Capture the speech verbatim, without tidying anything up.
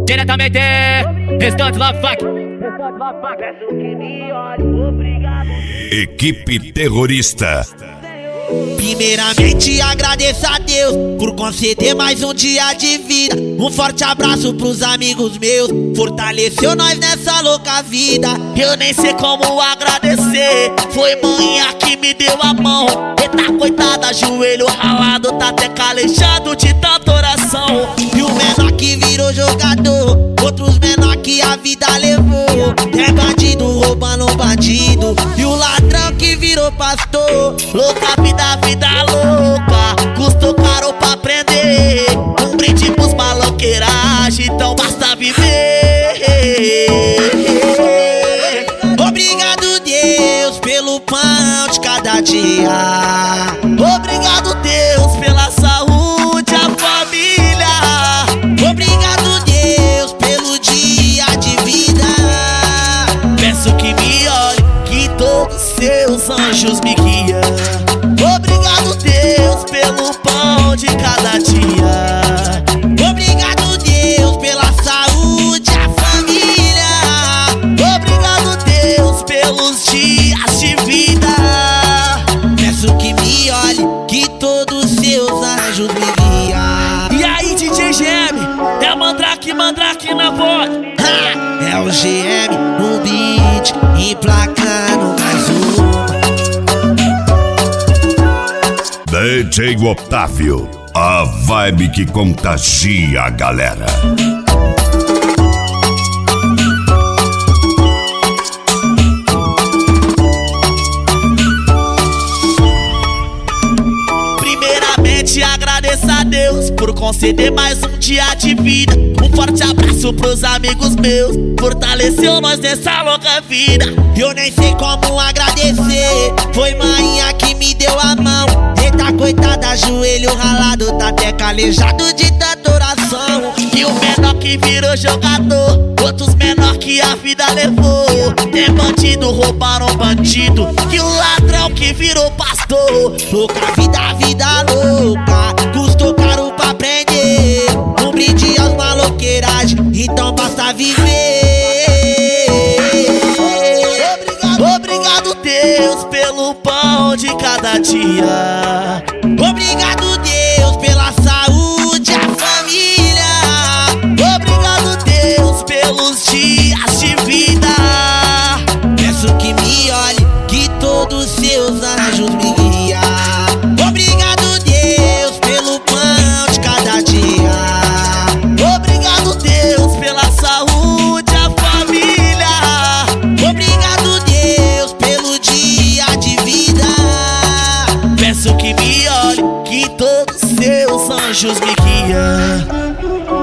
Diretamente, Restante Love Funk. Equipe Terrorista. Primeiramente agradeço a Deus por conceder mais um dia de vida. Um forte abraço pros amigos meus, fortaleceu nós nessa louca vida. Eu nem sei como agradecer, foi manhã que me deu a mão. Eita coitada, joelho ralado, tá até calejado de tanta oração. E o menor que virou jogador, outros menor que a vida levou. É bandido roubando um bandido, e o ladrão que virou pastor. Louca vida, vida louca, custou caro pra aprender. Um brinde pros maloqueiragem, então basta viver. Obrigado Deus pelo pão de cada dia. Obrigado Deus pela saúde, a família. Obrigado Deus pelo dia de vida. Peço que me olhe, que todos seus anjos me guiam. Obrigado Deus pelo pão de cada dia. Obrigado Deus pela saúde, a família. Obrigado Deus pelos dias de vida. Peço que me olhe, que todos seus anjos me guiam. E aí D J G M, é Mandrake, Mandrake na voz. Ha! É o G M no beat, emplacando mais uma. D J Otávio, a vibe que contagia a galera. Primeiramente agradeço a Deus por conceder mais um dia de vida. Um forte abraço pros amigos meus, fortaleceu nós nessa louca vida. Eu nem sei como agradecer, foi manhã que me deu a mão. Eita coitada, joelho ralado, tá até calejado de tanta oração. E o menor que virou jogador, outros menor que a vida levou. Tem bandido roubaram bandido, e o ladrão que virou pastor. Louca vida, vida louca, custou caro pra aprender. Um brinde aos maloqueiragem, então basta viver. Obrigado, obrigado Deus pelo pão de cada dia. Obrigado Deus pela saúde, a família. Obrigado Deus pelos dias de vida. Peço que me olhe, que todos seus anjos me guiam. Obrigado Deus pelo pão de cada dia. Obrigado Deus pela saúde, a família. Obrigado Deus pelo dia de vida. Peço que me olhe, que todos seus anjos me guiam.